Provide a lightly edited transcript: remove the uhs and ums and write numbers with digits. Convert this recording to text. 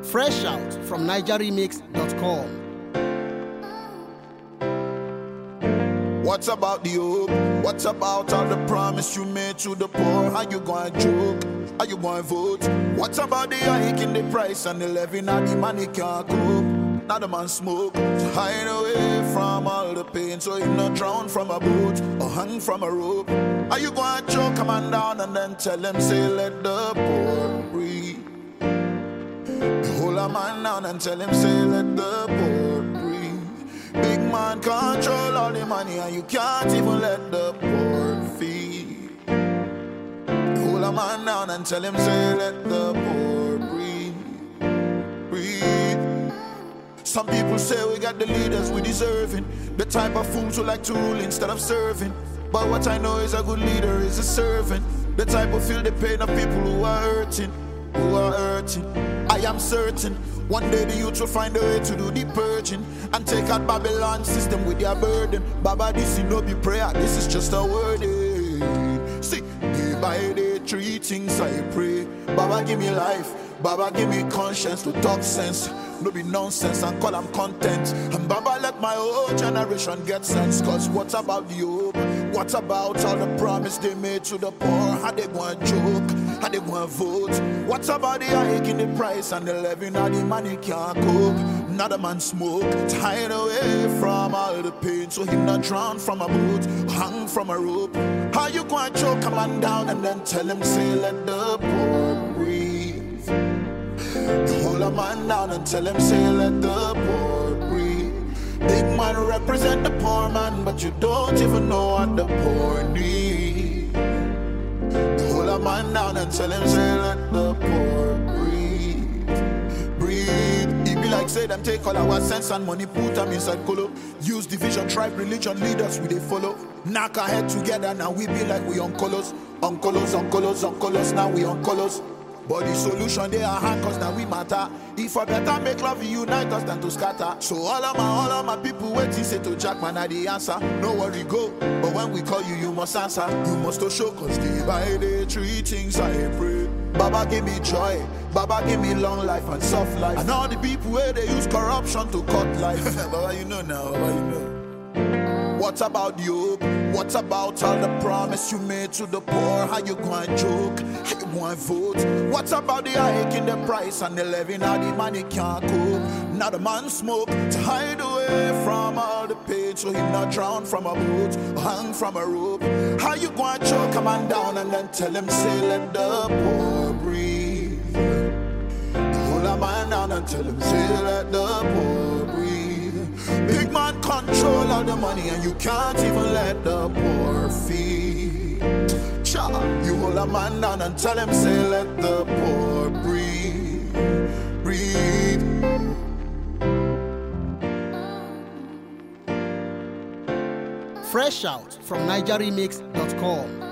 Fresh out from NigerRemix.com. What about the hope? What about all the promise you made to the poor? How you gonna joke? How you gonna vote? What about the hike in the price and the levy? Now the money can't cope. Now the man smoke to hide away from all the pain, so he not drown from a boat or hung from a rope. Are you gonna choke a man down and then tell him, say, let the poor breathe? Hold a man down and tell him, say, let the poor breathe. Big man control all the money and you can't even let the poor feed. Hold a man down and tell him, say, let the poor breathe. Breathe. Some people say we got the leaders we deserving, the type of fools who like to rule instead of serving. But what I know is a good leader is a servant, the type who feel the pain of people who are hurting, I am certain one day the youth will find a way to do the purging and take out Babylon system with their burden. Baba, this is no be prayer, this is just a word. See, day by day, three things I pray. Baba, give me life. Baba, give me conscience to talk sense. No be nonsense and call them content. And Baba, let my whole generation get sense. Cause what about the hope? What about all the promise they made to the poor? How they gonna joke? How they gonna vote? What about the hike in the price and the levy? Now the money can't cope. Now the man smoke, tired away from all the pain, so he not drown from a boat, hung from a rope. How you gonna choke a man down and then tell him, say, let the poor breathe? Hold a man down and tell him, say, let the poor breathe. Big man represent the poor man, but you don't even know what the poor need. Hold a man down and tell him, say, let the poor breathe. Breathe. It be like say them take all our sense and money, put them inside colo. Use division, tribe, religion, leaders we they follow. Knock our head together, now we be like we on colors. On colors, now we on colors. But the solution they are hand, cause now we matter. If I better make love unite us than to scatter. So all of my people waiting say to Jack man are the answer. No worry go, but when we call you, you must answer. You must to show, cause day by day three things I pray. Baba give me joy, Baba give me long life and soft life. And all the people where they use corruption to cut life. Baba you know now, Baba you know. What about the hope? What about all the promise you made to the poor? How you gonna joke? How you gonna vote? What about the hike in the price and the levy? Now the money can't cope. Now the man smoke to hide away from all the pain, so he not drown from a boat or hang from a rope. How you gonna choke a man down and then tell him, say, let the poor breathe? Hold a man down and tell him, say, let the poor breathe. Big man control all the money and you can't even let the poor feed. Cha, you hold a man down and tell him, say, let the poor breathe. Breathe. Fresh out from NigerRemix.com.